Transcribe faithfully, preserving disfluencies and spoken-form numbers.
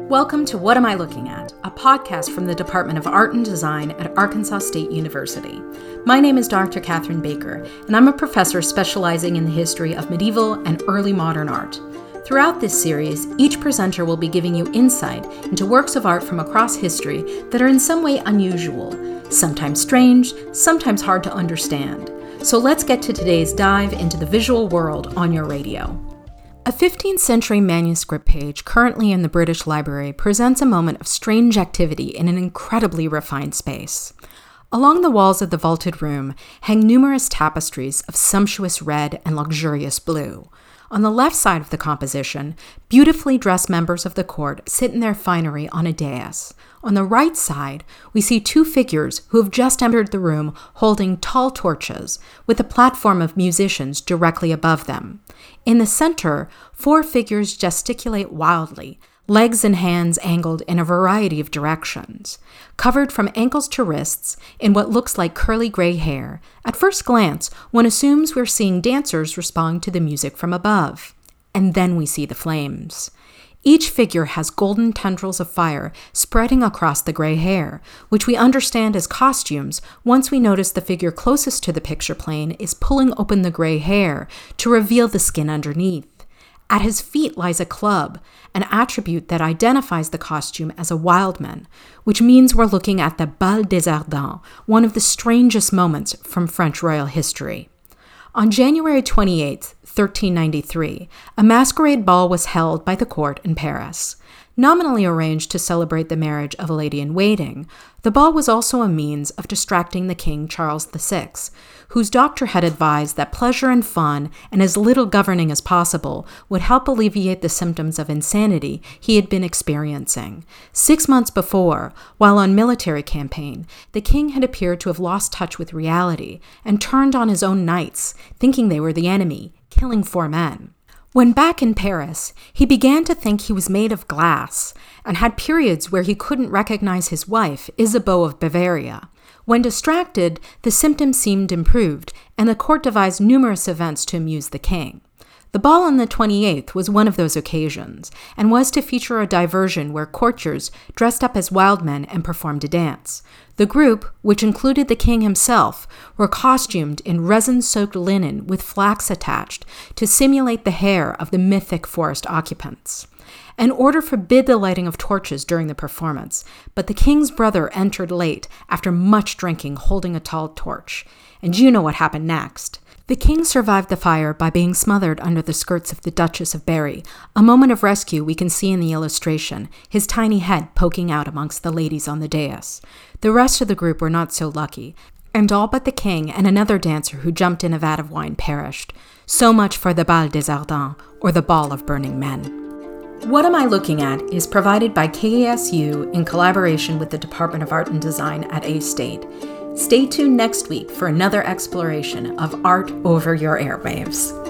Welcome to What Am I Looking At, a podcast from the Department of Art and Design at Arkansas State University. My name is Doctor Catherine Baker, and I'm a professor specializing in the history of medieval and early modern art. Throughout this series, each presenter will be giving you insight into works of art from across history that are in some way unusual, sometimes strange, sometimes hard to understand. So let's get to today's dive into the visual world on your radio. A fifteenth century manuscript page currently in the British Library presents a moment of strange activity in an incredibly refined space. Along the walls of the vaulted room hang numerous tapestries of sumptuous red and luxurious blue. On the left side of the composition, beautifully dressed members of the court sit in their finery on a dais. On the right side, we see two figures who have just entered the room holding tall torches, with a platform of musicians directly above them. In the center, four figures gesticulate wildly, legs and hands angled in a variety of directions. Covered from ankles to wrists in what looks like curly gray hair, at first glance, one assumes we're seeing dancers respond to the music from above. And then we see the flames. Each figure has golden tendrils of fire spreading across the gray hair, which we understand as costumes once we notice the figure closest to the picture plane is pulling open the gray hair to reveal the skin underneath. At his feet lies a club, an attribute that identifies the costume as a wildman, which means we're looking at the Bal des Ardents, one of the strangest moments from French royal history. On January twenty-eighth, thirteen ninety-three, a masquerade ball was held by the court in Paris. Nominally arranged to celebrate the marriage of a lady-in-waiting, the ball was also a means of distracting the King Charles the Sixth, whose doctor had advised that pleasure and fun and as little governing as possible would help alleviate the symptoms of insanity he had been experiencing. Six months before, while on military campaign, the king had appeared to have lost touch with reality and turned on his own knights, thinking they were the enemy, killing four men. When back in Paris, he began to think he was made of glass and had periods where he couldn't recognize his wife, Isabeau of Bavaria. When distracted, the symptoms seemed improved, and the court devised numerous events to amuse the king. The ball on the twenty-eighth was one of those occasions, and was to feature a diversion where courtiers dressed up as wild men and performed a dance. The group, which included the king himself, were costumed in resin-soaked linen with flax attached to simulate the hair of the mythic forest occupants. An order forbid the lighting of torches during the performance, but the king's brother entered late after much drinking holding a tall torch. And you know what happened next. The king survived the fire by being smothered under the skirts of the Duchess of Berry, a moment of rescue we can see in the illustration, his tiny head poking out amongst the ladies on the dais. The rest of the group were not so lucky, and all but the king and another dancer who jumped in a vat of wine perished. So much for the Bal des Ardents, or the Ball of Burning Men. What Am I Looking At is provided by K A S U in collaboration with the Department of Art and Design at A-State. Stay tuned next week for another exploration of art over your airwaves.